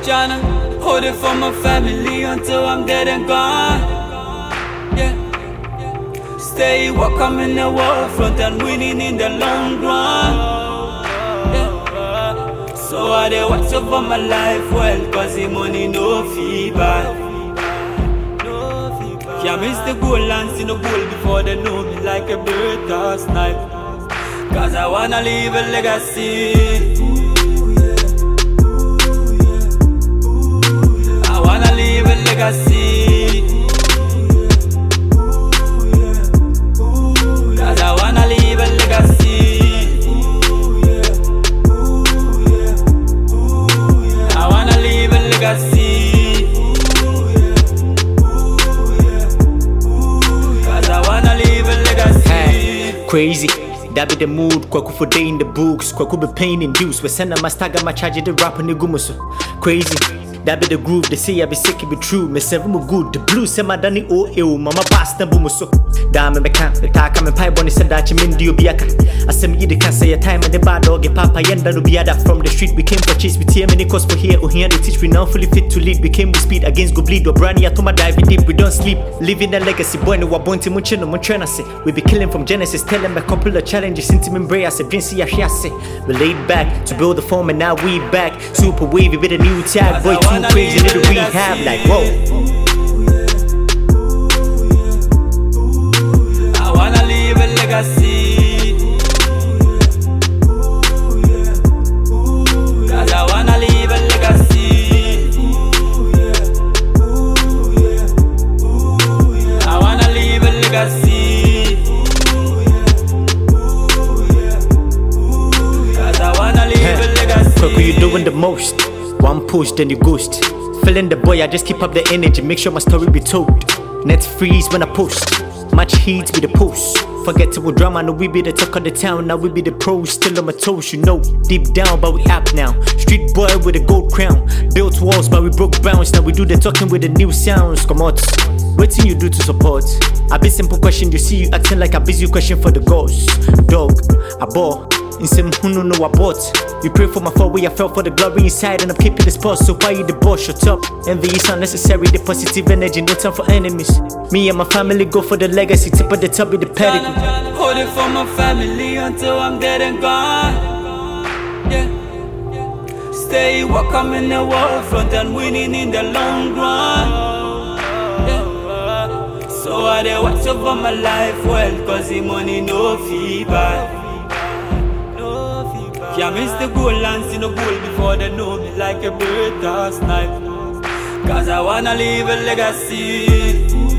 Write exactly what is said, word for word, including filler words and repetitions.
Tryna hold it for my family until I'm dead and gone. Yeah. Stay walk, I'm in the war front and winning in the long run. Yeah. So I dey watch over my life well, cause the money no feedback. Can't miss the goal and see no goal before they know me like a bird or snipe. Cause I wanna leave a legacy. I wanna leave a legacy. Cause I wanna leave a legacy. I wanna leave a legacy. Crazy, that be the mood. Kwaku for day in the books, kwaku be pain induced. We send a mastaga my charge the rap on the gumuso. Crazy, that be the groove. They say I be sick, it be true. Me say I'm good. The blues say my Danny oh ew, mama basta bumuso. Damn me can't. The talk I'm a pipe on the said that you mean do biaka. I say me you can't say your time and the bad dog. Papa yenda no be that from the street. We came for chase with here many cause for here. Oh here they teach we now fully fit to lead. We came with speed against go bleed. Or brandy at my dive deep. We don't sleep. Living a legacy boy no wabonti munche no munchena say. We be killing from Genesis. Tell them a couple of challenges. Into me bray I say Vinci Ashiase. We laid back to build the form and now we back. Super wavy with a new tag. Boy too crazy little rehab like whoa. I wanna leave a legacy. Cause I wanna leave a legacy. I wanna leave a legacy. Cause I wanna leave a legacy. Kwaku, you doing the most. One push, then you ghost. Feeling the boy, I just keep up the energy, make sure my story be told. Net freeze when I post. Much heat with the post. Forget to drama, no we be the talk of the town. Now we be the pros, still on my toes, you know. Deep down, but we up now. Street boy with a gold crown. Built walls, but we broke bounds. Now we do the talking with the new sounds. Come out. What thing you do to support? A bit simple question, you see you acting like a busy question for the ghost. Dog, I bore. In some who no know I bought. You pray for my fall where I fell for the glory inside and I'm keeping the spot. So why you the boss? Shut up. Envy is unnecessary. The positive energy, no time for enemies. Me and my family go for the legacy. Tip of the top with the pedigree. Hold it for my family until I'm dead and gone. Yeah. Stay walk, I'm in the war front and winning in the long run. Yeah. So I dey watch over my life well, cause the money no feedback. Can't miss the goal and see no goal before they know me like a bird or snipe. Cause I wanna leave a legacy.